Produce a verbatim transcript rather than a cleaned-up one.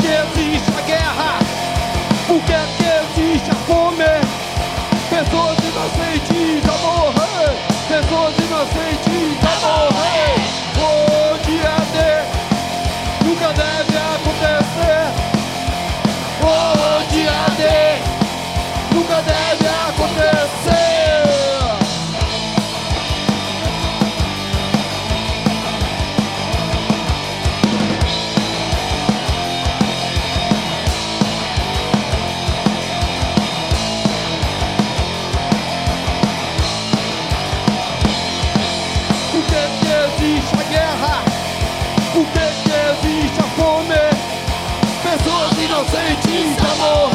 que existe a guerra? Por que que existe a fome? Pessoas inocentes a morrer, pessoas inocentes a morrer. O dia D nunca deve acontecer. O dia D nunca deve acontecer. Por que que existe a fome? Pessoas inocentes a morrer.